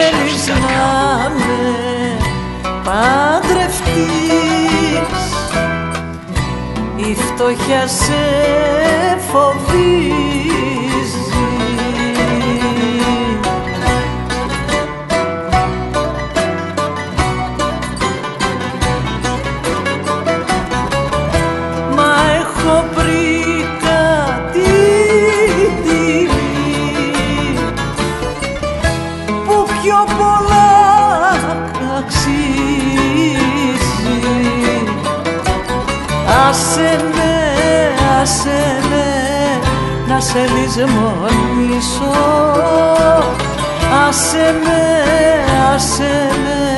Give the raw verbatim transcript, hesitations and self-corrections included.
θέλεις να με παντρευτείς, η φτώχεια σε φοβίζει. Μα έχω βρει κάτι τιμή που πιο πολλά αξίζει. Άσε με, άσε με να σε λησμονήσω, άσε με, άσε με